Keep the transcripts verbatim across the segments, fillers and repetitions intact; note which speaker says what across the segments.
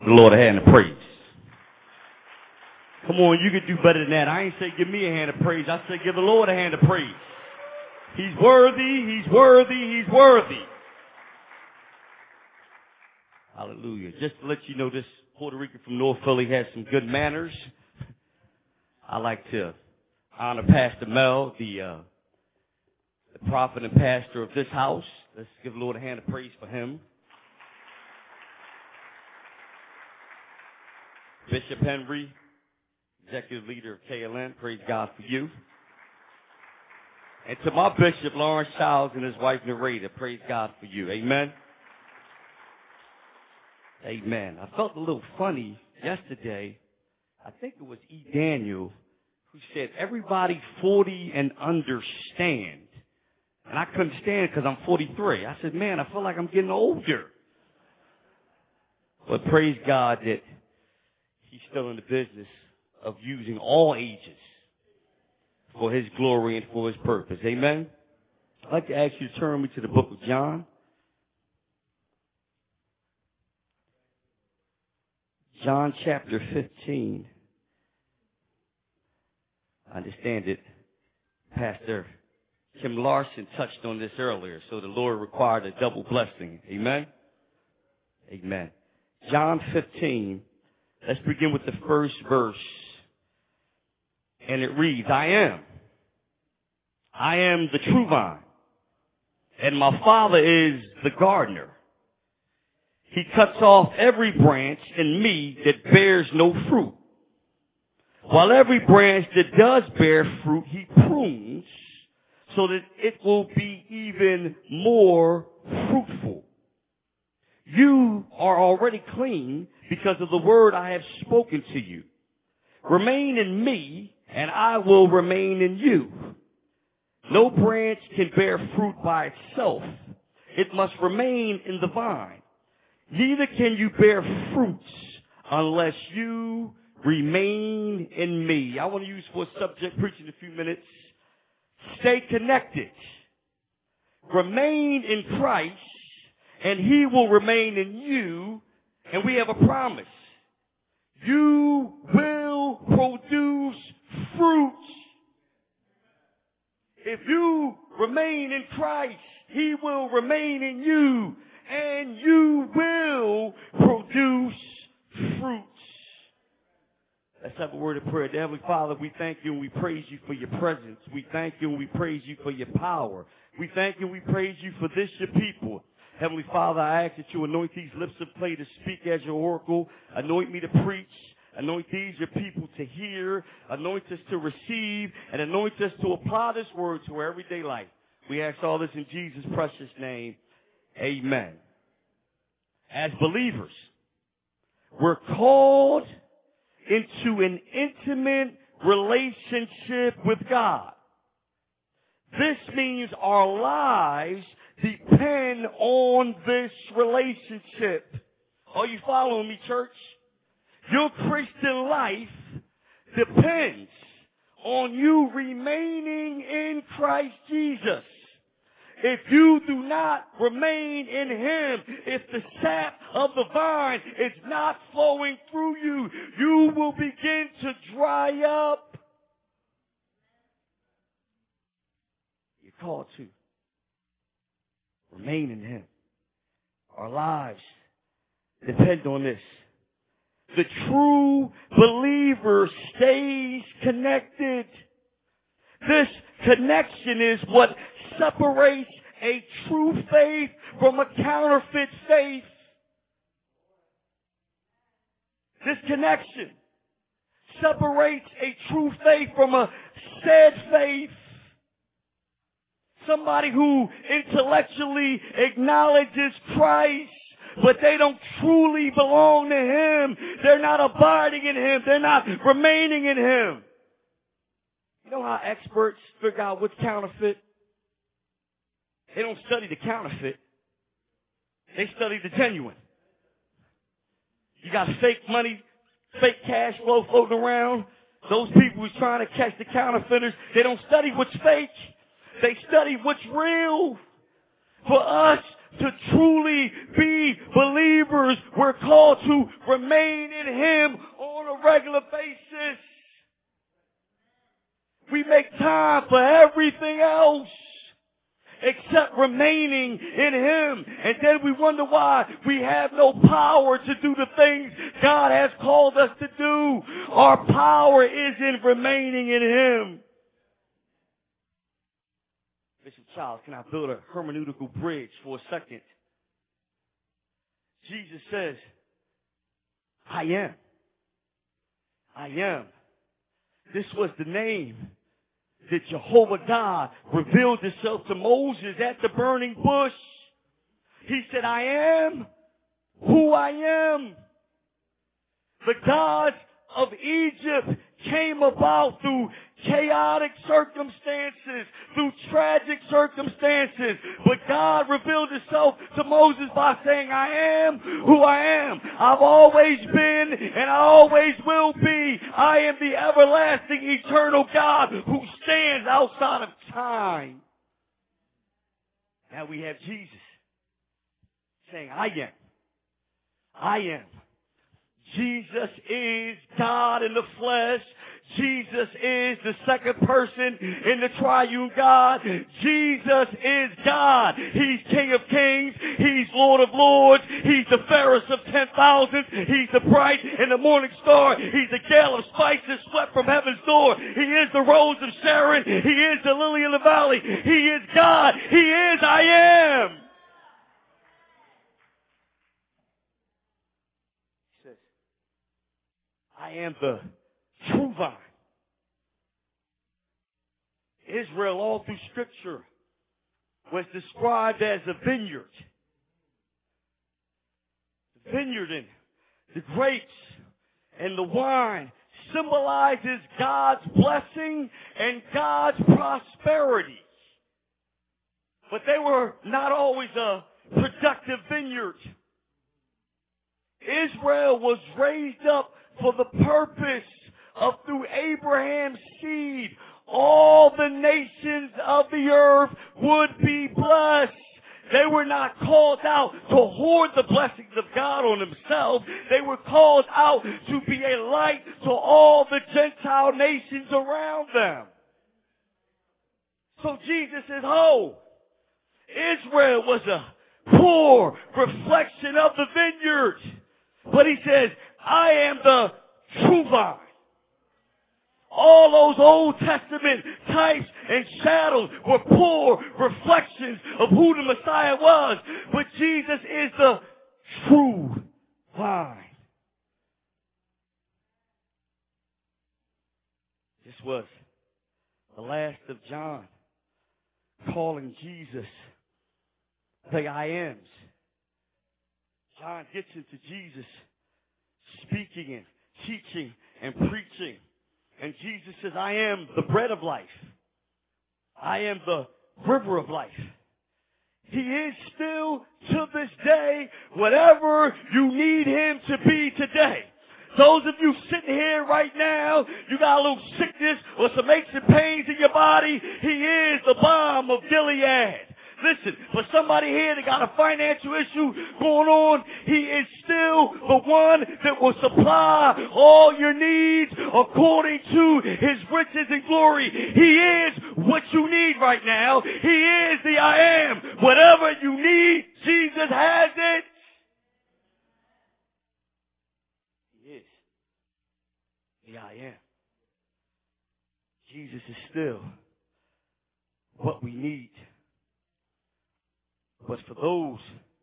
Speaker 1: The Lord a hand of praise. Come on, you can do better than that. I ain't say give me a hand of praise. I say give the Lord a hand of praise. He's worthy, he's worthy, he's worthy. Hallelujah. Just to let you know, this Puerto Rican from North Philly has some good manners. I like to honor Pastor Mel, the, uh, the prophet and pastor of this house. Let's give the Lord a hand of praise for him. Bishop Henry, executive leader of K L N, praise God for you. And to my bishop, Lawrence Childs, and his wife, Narita, praise God for you. Amen. Amen. I felt a little funny yesterday. I think it was E. Daniel who said, everybody forty and under stand. And I couldn't stand because I'm forty-three. I said, man, I feel like I'm getting older. But praise God that he's still in the business of using all ages for his glory and for his purpose. Amen. I'd like to ask you to turn me to the book of John. John chapter fifteen. I understand it. Pastor Kim Larson touched on this earlier, so the Lord required a double blessing. Amen? Amen. John fifteen. Let's begin with the first verse. And it reads, I am. I am the true vine. And my Father is the gardener. He cuts off every branch in me that bears no fruit, while every branch that does bear fruit, he prunes so that it will be even more fruitful. You are already clean because of the word I have spoken to you. Remain in me, and I will remain in you. No branch can bear fruit by itself. It must remain in the vine. Neither can you bear fruits unless you remain in me. I want to use for a subject, preaching in a few minutes. Stay connected. Remain in Christ, and he will remain in you. And we have a promise. You will produce fruit. If you remain in Christ, he will remain in you. And you will produce fruits. Let's have a word of prayer. Dear Heavenly Father, we thank you and we praise you for your presence. We thank you and we praise you for your power. We thank you and we praise you for this, your people. Heavenly Father, I ask that you anoint these lips of clay to speak as your oracle. Anoint me to preach. Anoint these, your people, to hear. Anoint us to receive. And anoint us to apply this word to our everyday life. We ask all this in Jesus' precious name. Amen. As believers, we're called into an intimate relationship with God. This means our lives depend on this relationship. Are you following me, church? Your Christian life depends on you remaining in Christ Jesus. If you do not remain in him, if the sap of the vine is not flowing through you, you will begin to dry up. You're called to remain in him. Our lives depend on this. The true believer stays connected. This connection is what separates a true faith from a counterfeit faith. This connection separates a true faith from a said faith. Somebody who intellectually acknowledges Christ, but they don't truly belong to him. They're not abiding in him. They're not remaining in him. You know how experts figure out what's counterfeit? They don't study the counterfeit. They study the genuine. You got fake money, fake cash flow floating around. Those people who's trying to catch the counterfeiters, they don't study what's fake. They study what's real. For us, to truly be believers, we're called to remain in Him on a regular basis. We make time for everything else except remaining in Him. And then we wonder why we have no power to do the things God has called us to do. Our power is in remaining in Him. Bishop Charles, can I build a hermeneutical bridge for a second? Jesus says, I am. I am. This was the name that Jehovah God revealed Himself to Moses at the burning bush. He said, I am who I am. The gods of Egypt came about through chaotic circumstances, through tragic circumstances. But God revealed Himself to Moses by saying, I am who I am. I've always been and I always will be. I am the everlasting, eternal God who stands outside of time. Now we have Jesus saying, I am. I am. Jesus is God in the flesh. Jesus is the second person in the triune God. Jesus is God. He's King of Kings. He's Lord of Lords. He's the fairest of ten thousands. He's the bright and the morning star. He's the gale of spices swept from heaven's door. He is the rose of Sharon. He is the lily of the valley. He is God. He is I am. He says, I am the true vine. Israel all through Scripture was described as a vineyard. The vineyard and the grapes and the wine symbolizes God's blessing and God's prosperity. But they were not always a productive vineyard. Israel was raised up for the purpose of, through Abraham's seed, all the nations of the earth would be blessed. They were not called out to hoard the blessings of God on themselves. They were called out to be a light to all the Gentile nations around them. So Jesus says, oh, Israel was a poor reflection of the vineyard. But He says, I am the true vine. All those Old Testament types and shadows were poor reflections of who the Messiah was. But Jesus is the true vine. This was the last of John calling Jesus the I Ams. John gets into Jesus speaking and teaching and preaching. And Jesus says, I am the bread of life. I am the river of life. He is still, to this day, whatever you need Him to be today. Those of you sitting here right now, you got a little sickness or some aches and pains in your body. He is the balm of Gilead. Listen, for somebody here that got a financial issue going on, He is still the one that will supply all your needs according to His riches and glory. He is what you need right now. He is the I am. Whatever you need, Jesus has it. He is the I am. Jesus is still what we need. But for those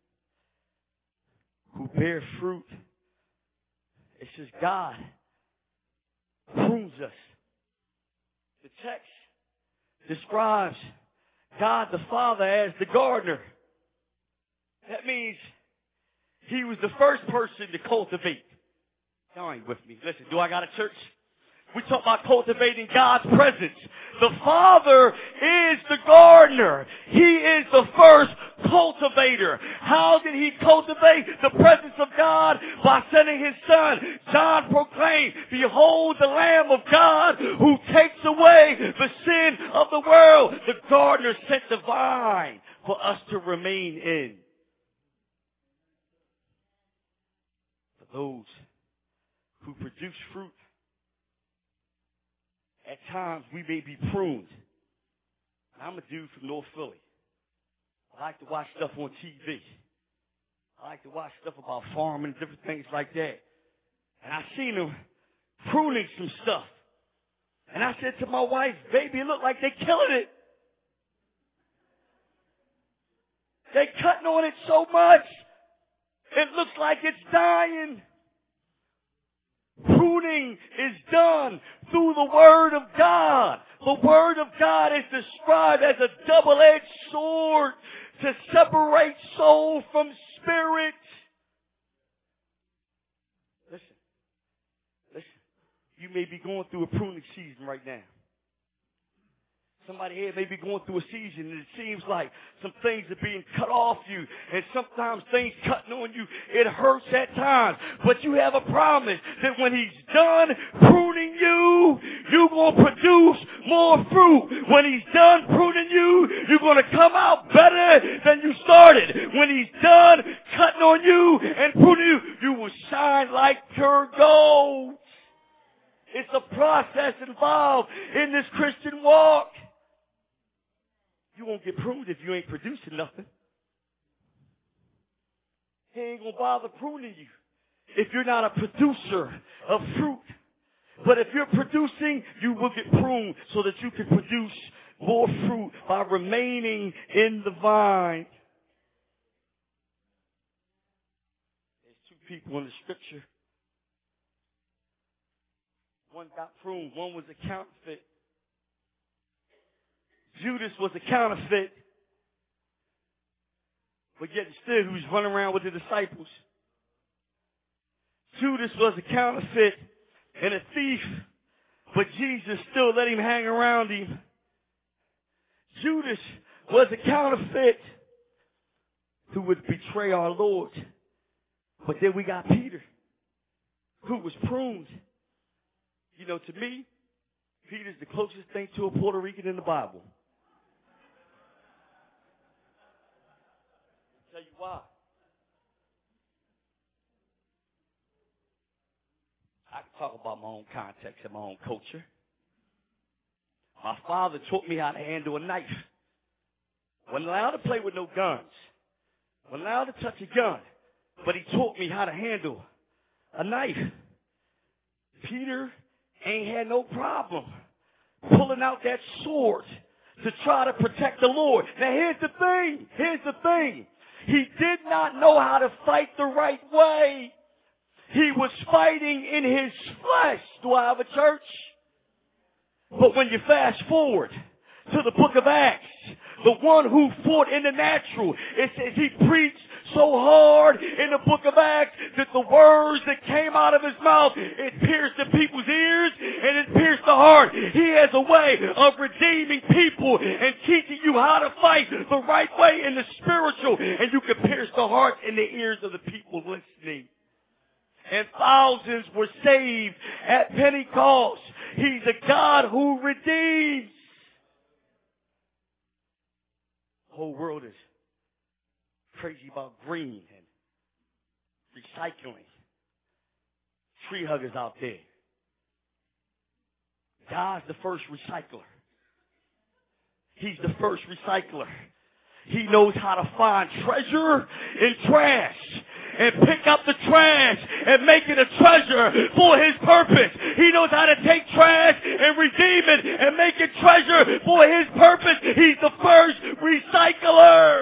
Speaker 1: who bear fruit, it says God prunes us. The text describes God the Father as the gardener. That means He was the first person to cultivate. Y'all ain't with me. Listen, do I got a church? We talk about cultivating God's presence. The Father is the gardener. He is the first cultivator. How did He cultivate the presence of God? By sending His Son. John proclaimed, behold the Lamb of God who takes away the sin of the world. The gardener sent the vine for us to remain in. For those who produce fruit, at times we may be pruned. And I'm a dude from North Philly. I like to watch stuff on T V. I like to watch stuff about farming, different things like that. And I seen them pruning some stuff. And I said to my wife, baby, it look like they killing it. They cutting on it so much, it looks like it's dying. Pruning is done through the Word of God. The Word of God is described as a double-edged sword to separate soul from spirit. Listen, listen, you may be going through a pruning season right now. Somebody here may be going through a season and it seems like some things are being cut off you, and sometimes things cutting on you, it hurts at times. But you have a promise that when He's done pruning you, you're going to produce more fruit. When He's done pruning you, you're going to come out better than you started. When He's done cutting on you and pruning you, you will shine like pure gold. It's a process involved in this Christian walk. You won't get pruned if you ain't producing nothing. He ain't going to bother pruning you if you're not a producer of fruit. But if you're producing, you will get pruned so that you can produce more fruit by remaining in the vine. There's two people in the scripture. One got pruned. One was a counterfeit. Judas was a counterfeit, but yet still he was running around with the disciples. Judas was a counterfeit and a thief, but Jesus still let him hang around him. Judas was a counterfeit who would betray our Lord. But then we got Peter, who was pruned. You know, to me, Peter's the closest thing to a Puerto Rican in the Bible. Tell you why. I can talk about my own context and my own culture. My father taught me how to handle a knife. Wasn't allowed to play with no guns. Wasn't allowed to touch a gun. But he taught me how to handle a knife. Peter ain't had no problem pulling out that sword to try to protect the Lord. Now here's the thing. Here's the thing. He did not know how to fight the right way. He was fighting in his flesh. Do I have a church? But when you fast forward to the book of Acts, the one who fought in the natural, it says he preached so hard in the book of Acts that the words that came out of his mouth, it pierced the people's ears and it pierced the heart. He has a way of redeeming people and teaching you how to fight the right way in the spiritual, and you can pierce the heart and the ears of the people listening. And thousands were saved at Pentecost. He's a God who redeems. The whole world is crazy about green and recycling. Tree huggers out there. God's the first recycler. He's the first recycler. He knows how to find treasure in trash and pick up the trash and make it a treasure for His purpose. He knows how to take trash and redeem it and make it treasure for His purpose. He's the first recycler.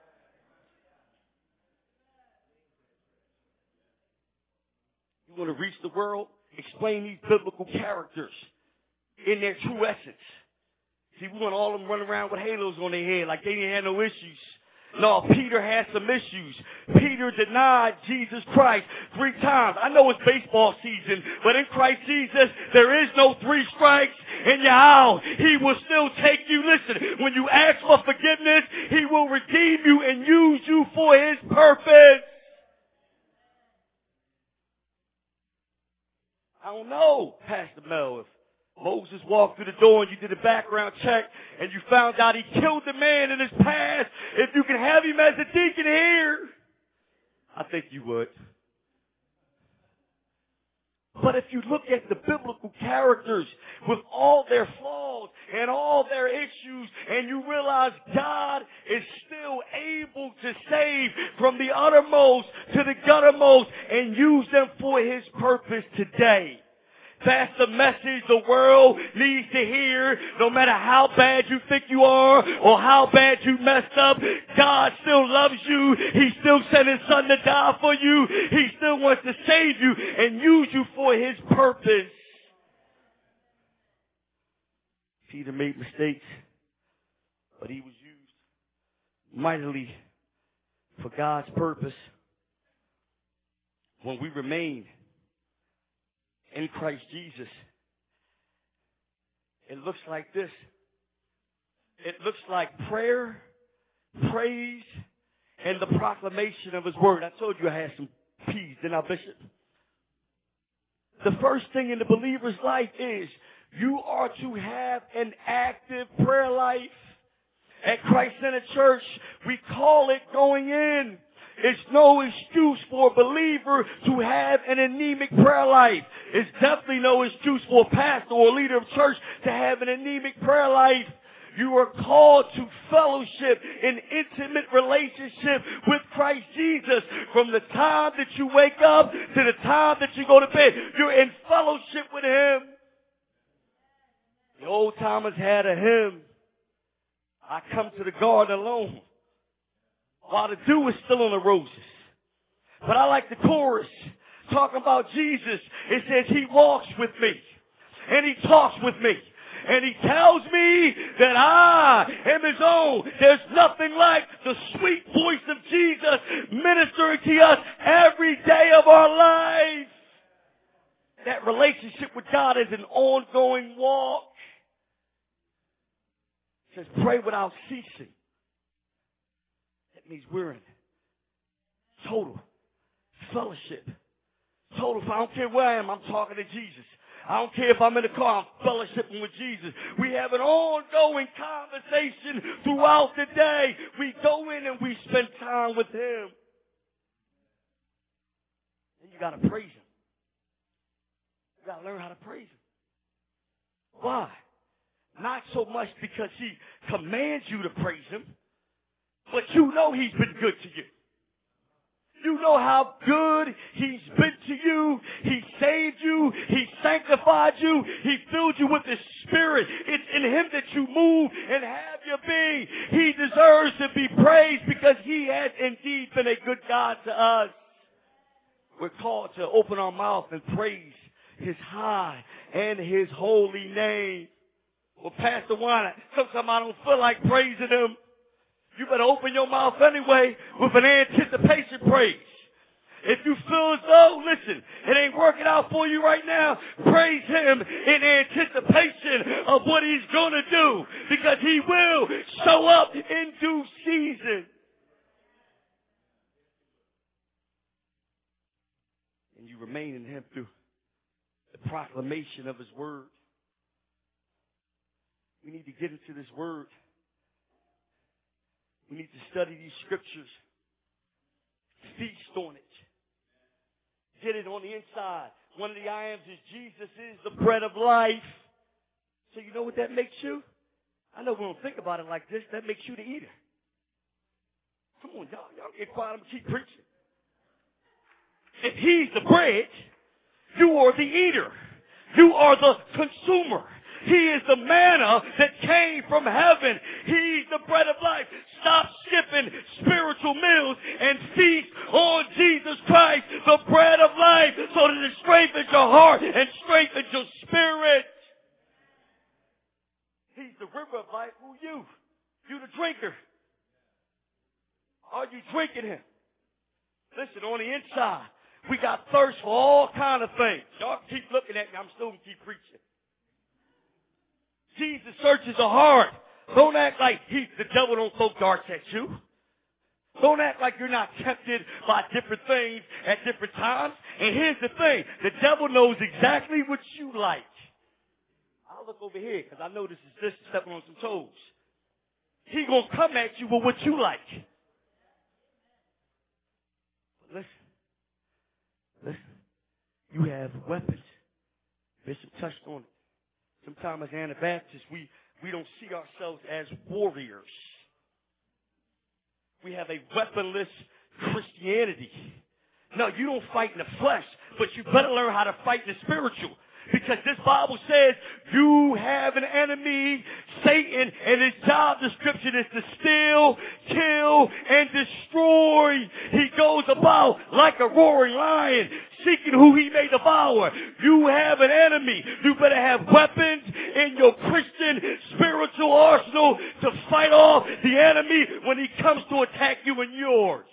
Speaker 1: You want to reach the world? Explain these biblical characters in their true essence. See, we want all of them running around with halos on their head like they didn't have no issues. No, Peter had some issues. Peter denied Jesus Christ three times. I know it's baseball season, but in Christ Jesus, there is no three strikes and you're out. He will still take you. Listen, when you ask for forgiveness, He will redeem you and use you for His purpose. I don't know, Pastor Mel, if Moses walked through the door and you did a background check and you found out he killed the man in his past, if you can have him as a deacon here, I think you would. But if you look at the biblical characters with all their flaws and all their issues, and you realize God is still able to save from the uttermost to the guttermost and use them for His purpose today. That's the message the world needs to hear. No matter how bad you think you are or how bad you messed up, God still loves you. He still sent His Son to die for you. He still wants to save you and use you for His purpose. Peter made mistakes, but he was used mightily for God's purpose. When we remain in Christ Jesus, it looks like this. It looks like prayer, praise, and the proclamation of His word. I told you I had some P's, didn't I, Bishop? The first thing in the believer's life is you are to have an active prayer life. At Christ Centered Church, we call it going in. It's no excuse for a believer to have an anemic prayer life. It's definitely no excuse for a pastor or a leader of church to have an anemic prayer life. You are called to fellowship, an intimate relationship with Christ Jesus. From the time that you wake up to the time that you go to bed, you're in fellowship with Him. The old timers had a hymn, I come to the garden alone, while the dew is still on the roses. But I like the chorus, talking about Jesus. It says He walks with me, and He talks with me, and He tells me that I am His own. There's nothing like the sweet voice of Jesus ministering to us every day of our life. That relationship with God is an ongoing walk. It says pray without ceasing. That means we're in total fellowship. Total, I don't care where I am, I'm talking to Jesus. I don't care if I'm in the car, I'm fellowshipping with Jesus. We have an ongoing conversation throughout the day. We go in and we spend time with Him. And you got to praise Him. You got to learn how to praise Him. Why? Not so much because He commands you to praise Him, but you know He's been good to you. You know how good He's been to you. He saved you. He sanctified you. He filled you with His Spirit. It's in Him that you move and have your being. He deserves to be praised because He has indeed been a good God to us. We're called to open our mouth and praise His high and His holy name. Well, Pastor Warner, sometimes I don't feel like praising Him. You better open your mouth anyway with an anticipation praise. If you feel as though, listen, it ain't working out for you right now, praise Him in anticipation of what He's going to do, because He will show up in due season. And you remain in Him through the proclamation of His word. We need to get into this word. We need to study these scriptures. Feast on it. Get it on the inside. One of the I ams is Jesus is the bread of life. So you know what that makes you? I know we don't think about it like this. That makes you the eater. Come on, y'all. Y'all get quiet. I'm going to keep preaching. If He's the bread, you are the eater. You are the consumer. He is the manna that came from heaven. He's the bread of life. Stop skipping spiritual meals and feast on Jesus Christ, the bread of life, so that it strengthens your heart and strengthens your spirit. He's the river of life. Who you? You the drinker. Are you drinking Him? Listen, on the inside, we got thirst for all kind of things. Y'all keep looking at me. I'm still going to keep preaching. Jesus searches the heart. Don't act like he, the devil don't throw darts at you. Don't act like you're not tempted by different things at different times. And here's the thing. The devil knows exactly what you like. I'll look over here because I know this is just stepping on some toes. He's going to come at you with what you like. But listen. Listen. You have weapons Bishop touched on it. Sometimes as Anabaptists, we, we don't see ourselves as warriors. We have a weaponless Christianity. No, you don't fight in the flesh, but you better learn how to fight in the spiritual. Because this Bible says you have an enemy, Satan, and his job description is to steal, kill, and destroy. He goes about like a roaring lion, seeking who he may devour. You have an enemy. You better have weapons in your Christian spiritual arsenal to fight off the enemy when he comes to attack you and yours.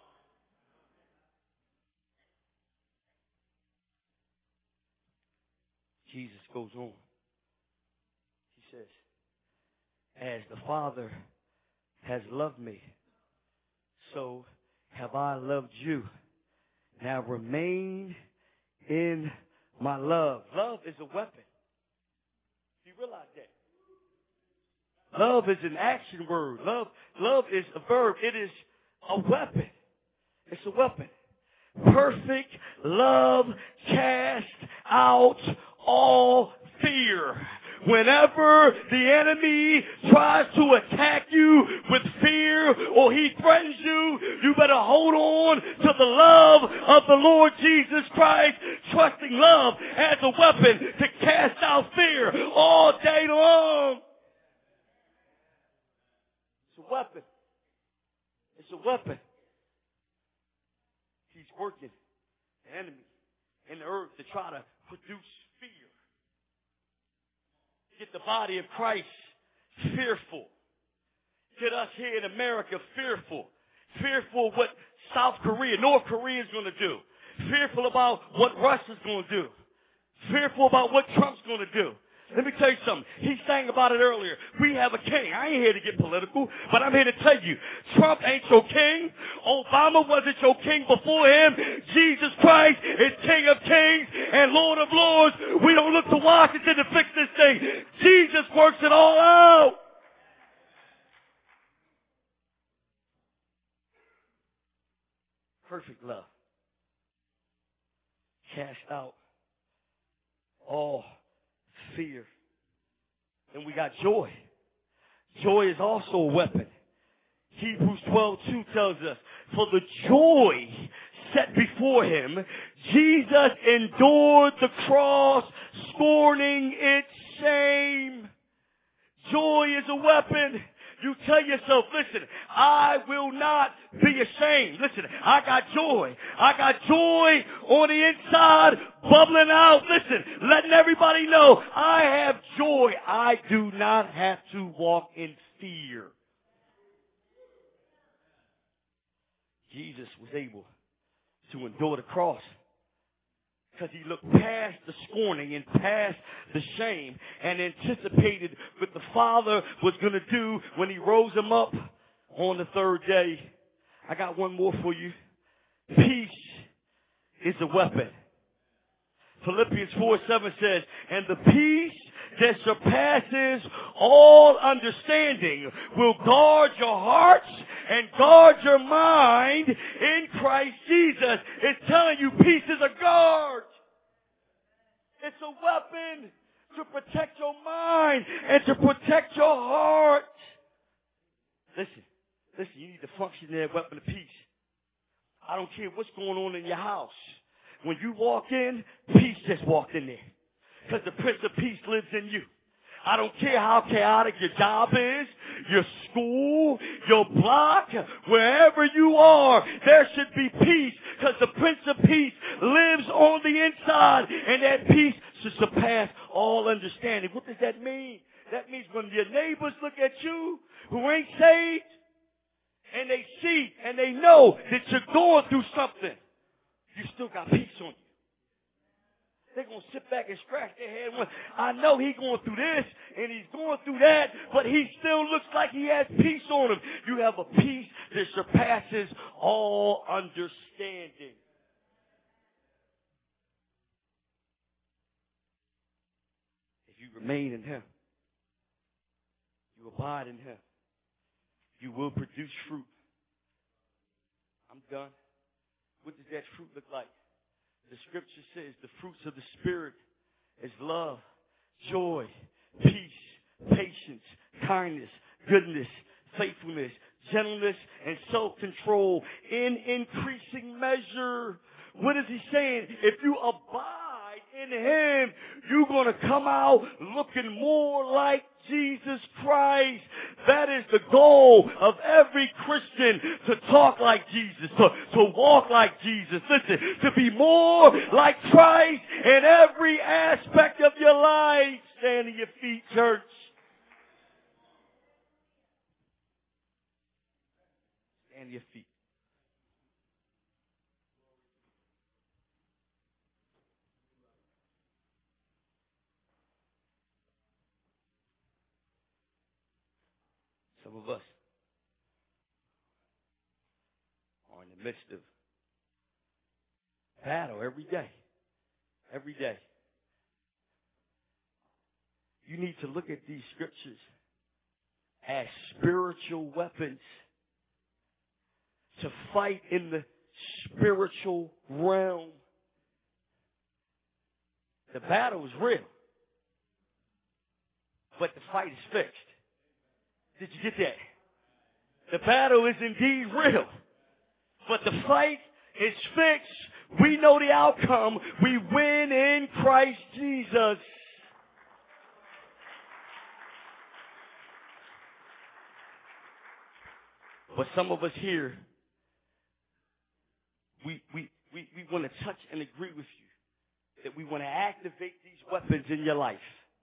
Speaker 1: Jesus goes on. He says, as the Father has loved me, so have I loved you. Now remain in my love. Love is a weapon. Do you realize that? Love is an action word. Love, love is a verb. It is a weapon. It's a weapon. Perfect love casts out all fear. Whenever the enemy tries to attack you with fear or he threatens you, you better hold on to the love of the Lord Jesus Christ, trusting love as a weapon to cast out fear all day long. It's a weapon. It's a weapon. He's working the enemy in the earth to try to produce fear. Get the body of Christ fearful. Get us here in America fearful. Fearful of what South Korea, North Korea is going to do. Fearful about what Russia's going to do. Fearful about what Trump's going to do. Let me tell you something. He sang about it earlier. We have a king. I ain't here to get political, but I'm here to tell you, Trump ain't your king. Obama wasn't your king before him. Jesus Christ is King of kings and Lord of lords. We don't look to Washington to fix this thing. Jesus works it all out. Perfect love. Cast out all fear. And we got joy. Joy is also a weapon. Hebrews twelve two tells us, for the joy set before him, Jesus endured the cross, scorning its shame. Joy is a weapon. You tell yourself, listen, I will not be ashamed. Listen, I got joy. I got joy on the inside, bubbling out. Listen, letting everybody know I have joy. I do not have to walk in fear. Jesus was able to endure the cross because he looked past the scorning and past the shame and anticipated what the Father was going to do when he rose him up on the third day. I got one more for you. Peace is a weapon. Philippians four seven says, and the peace that surpasses all understanding will guard your hearts and guard your mind in Christ Jesus. It's telling you peace is a guard. It's a weapon to protect your mind and to protect your heart. Listen, listen, you need to function in that weapon of peace. I don't care what's going on in your house. When you walk in, peace just walked in there. Because the Prince of Peace lives in you. I don't care how chaotic your job is, your school, your block, wherever you are, there should be peace because the Prince of Peace lives on the inside and that peace should surpass all understanding. What does that mean? That means when your neighbors look at you who ain't saved and they see and they know that you're going through something, you still got peace on you. They're going to sit back and scratch their head. When I know he's going through this and he's going through that, but he still looks like he has peace on him. You have a peace that surpasses all understanding. If you remain in him, you abide in him, you will produce fruit. I'm done. What does that fruit look like? The scripture says the fruits of the Spirit is love, joy, peace, patience, kindness, goodness, faithfulness, gentleness, and self-control in increasing measure. What is he saying? If you abide in him, you're going to come out looking more like Jesus Christ. That is the goal of every Christian, to talk like Jesus, to, to walk like Jesus. Listen, to be more like Christ in every aspect of your life. Stand on your feet, church. Stand on your feet. Some of us are in the midst of battle every day. Every day. You need to look at these scriptures as spiritual weapons to fight in the spiritual realm. The battle is real, but the fight is fixed. Did you get that? The battle is indeed real, but the fight is fixed. We know the outcome. We win in Christ Jesus. But some of us here, we, we, we, we want to touch and agree with you that we want to activate these weapons in your life.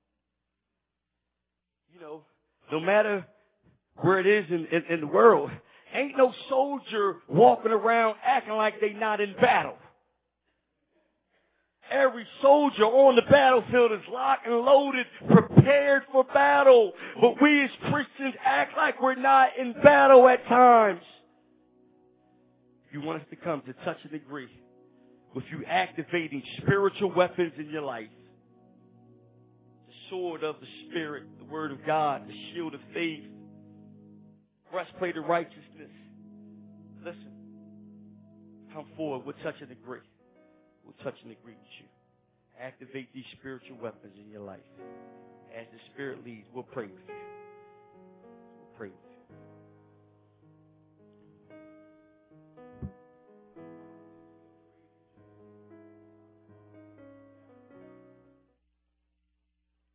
Speaker 1: You know, no matter where it is in, in, in the world, ain't no soldier walking around acting like they not in battle. Every soldier on the battlefield is locked and loaded, prepared for battle. But we as Christians act like we're not in battle at times. You want us to come to touch and agree with you activating spiritual weapons in your life. The sword of the Spirit, the Word of God, the shield of faith, breastplate of righteousness. Listen, come forward. We'll touch and agree. We'll touch and agree with you. Activate these spiritual weapons in your life. As the Spirit leads, we'll pray with you. We'll pray with you.